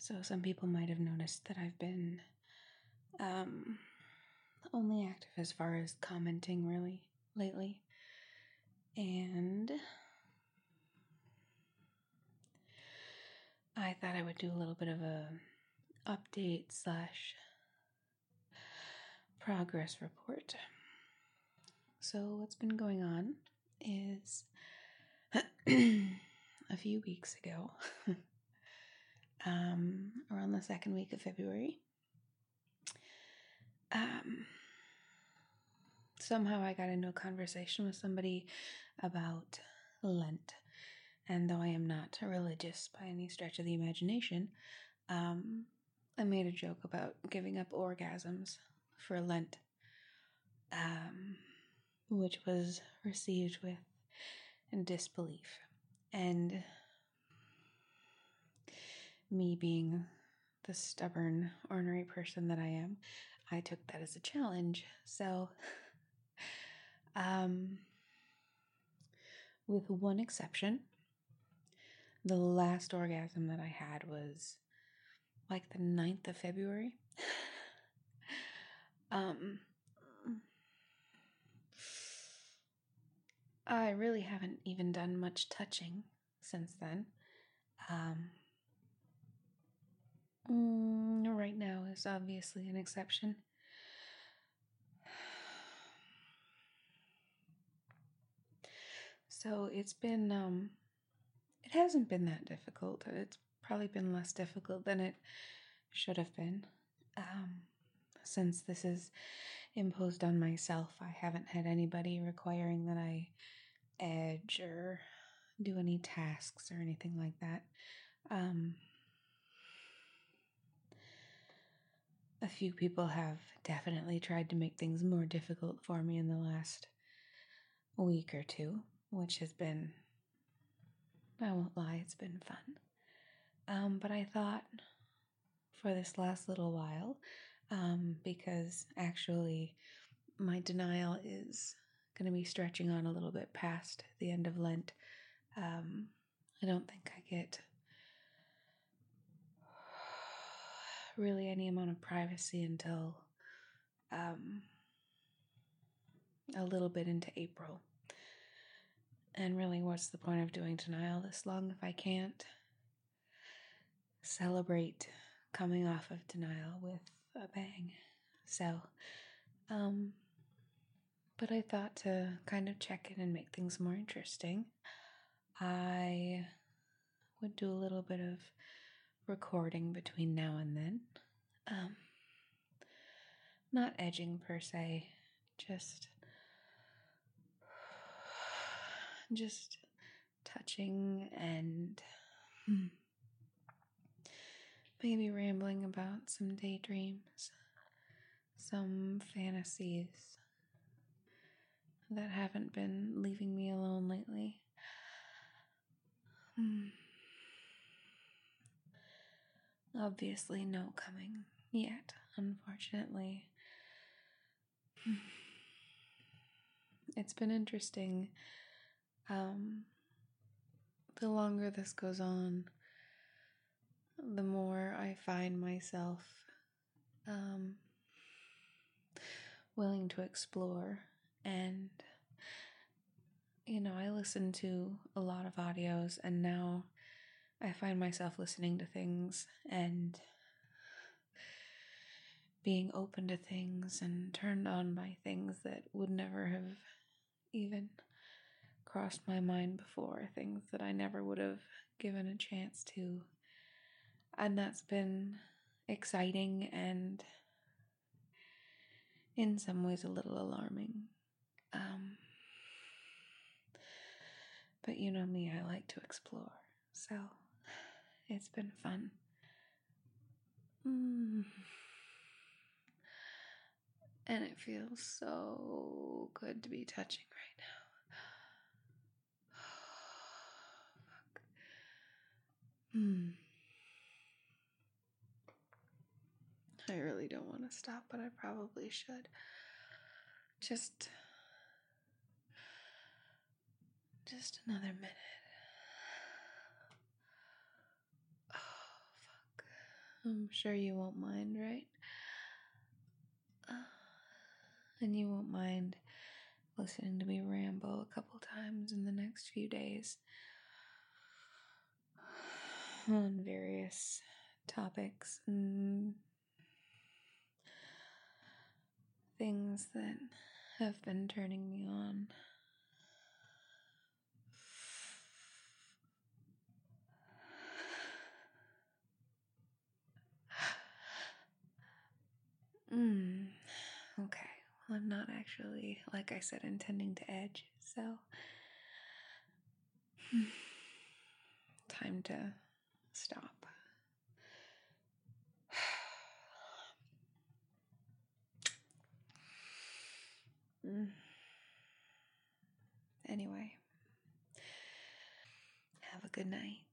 So some people might have noticed that I've been only active as far as commenting really lately. And I thought I would do a little bit of a update slash progress report. So what's been going on is a few weeks ago, around the second week of February, somehow I got into a conversation with somebody about Lent. And though I am not religious by any stretch of the imagination, I made a joke about giving up orgasms for Lent, which was received with disbelief. And me being the stubborn, ornery person that I am, I took that as a challenge. So, with one exception, the last orgasm that I had was like the 9th of February. I really haven't even done much touching since then. Right now is obviously an exception. So it's been, it hasn't been that difficult. It's probably been less difficult than it should have been. Since this is imposed on myself, I haven't had anybody requiring that I edge or do any tasks or anything like that. A few people have definitely tried to make things more difficult for me in the last week or two, which has been, I won't lie, it's been fun. But I thought for this last little while, because actually my denial is going to be stretching on a little bit past the end of Lent. I don't think I get really any amount of privacy until a little bit into April. And really, what's the point of doing denial this long if I can't celebrate coming off of denial with a bang? So, but I thought to kind of check in and make things more interesting, I would do a little bit of recording between now and then. Not edging per se, just touching and maybe rambling about some daydreams, some fantasies that haven't been leaving me alone lately. Obviously, no coming yet, unfortunately. It's been interesting. The longer this goes on, the more I find myself willing to explore. And, I listen to a lot of audios, and now I find myself listening to things and being open to things and turned on by things that would never have even crossed my mind before, things that I never would have given a chance to. And that's been exciting and in some ways a little alarming. But you know me, I like to explore, so it's been fun. And it feels so good to be touching right now. I really don't want to stop, but I probably should. Just another minute. Oh, fuck. I'm sure you won't mind, right? And you won't mind listening to me ramble a couple times in the next few days on various topics and things that have been turning me on. Okay. Well, I'm not actually, like I said, intending to edge, so time to stop. Anyway, have a good night.